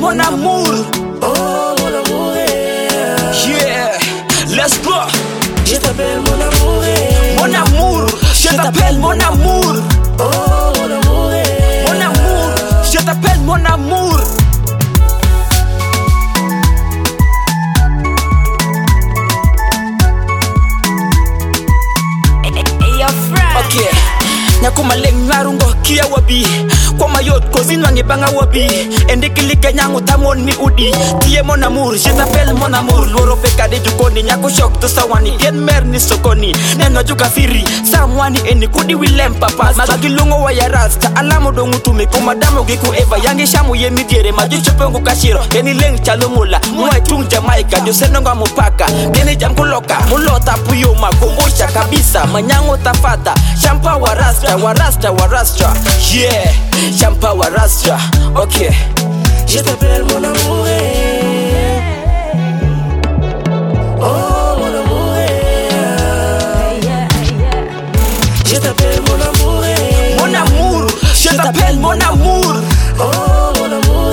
mon amour. Oh mon amour, Yeah, let's go. je t'appelle mon amour, Mon amour, je t'appelle mon amour. oh mon amour, Mon amour, je t'appelle mon amour. Okay, nyakuma leng narungo kia wabi kwa mayot kozin wangi banga wabi endikilika nyangu tamon mi udi tie mon amour, je t'appelle mon amour. Loro pekade jukoni nyako shok to sawani gen mer ni sokoni neno juka firi samwani eni kudi willem papas magilungo wa ya rasta alamo dongu tume komadamo giku eva yangi shamu ye midiere majuchopengu kashiro eni leng chalomula mwa tung Jamaica ndio senonga mupaka nene jamkuloka mulota puyo makumbusha kabisa manyango tafata champa warastra warastra warastra yeah champa warastra. Okay, je t'appelle mon amour, oh mon amour, je t'appelle mon amour, mon amour, je t'appelle mon amour. oh mon amour,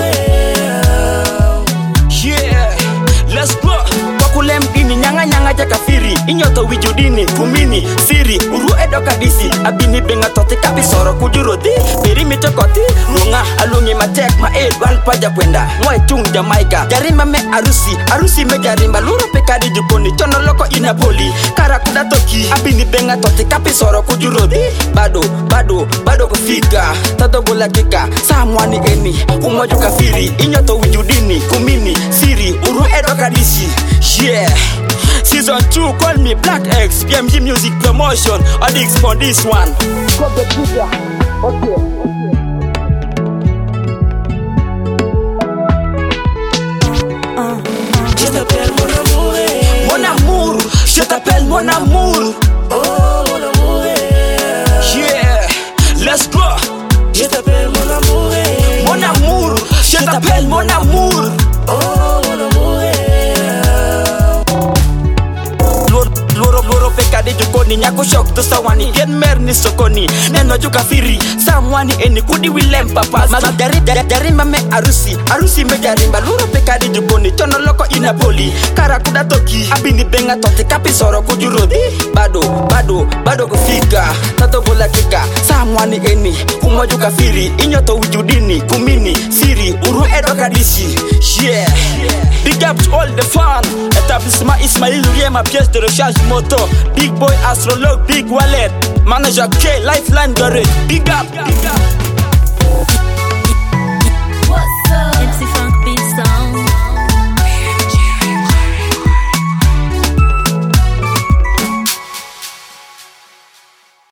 Yeah, let's go. Wakulem dini nyanga nyanga jaka firi inyoto wijudini kumini siri uru edo kadisi abini benga tote kabisoro kujurodi biri mitokoti runga alungi matek ma edwal paja kwenda mwe tung Jamaica jarima me arusi me jarima luro pekadi jukoni chono loko inapoli karakuda toki abini benga tote kabisoro kujurodi bado kufika tato bola kika samwani eni umoju kafiri inyoto wijudini kumini siri uru edo kadisi. Yeah, season 2 call me Black X PMG Music Promotion. Addicts for this one. Got the trigger. Okay. je t'appelle mon amour, Mon amour, je t'appelle mon amour. oh mon amour, Yeah, let's go. je t'appelle mon amour, Mon amour, je t'appelle mon amour. oh mon amour, Loro pekade jukoni nyako shok to sawani gen mer ni sokoni neno juka firi samwani eni kudi willem papas jarima me arusi me jarima loro pekade jukoni chono loko inapoli karakuda toki abini benga tote kapisoro kujurodi bado kufika tato bola kika samwani eni umoju firi inyoto wijudini kumini siri uru edo kadisi. Yeah, big up to all the fun. Établissement Ismail Lourie, ma pièce de recharge moto. Big boy astrologue, big wallet. Manager K, lifeline de big up.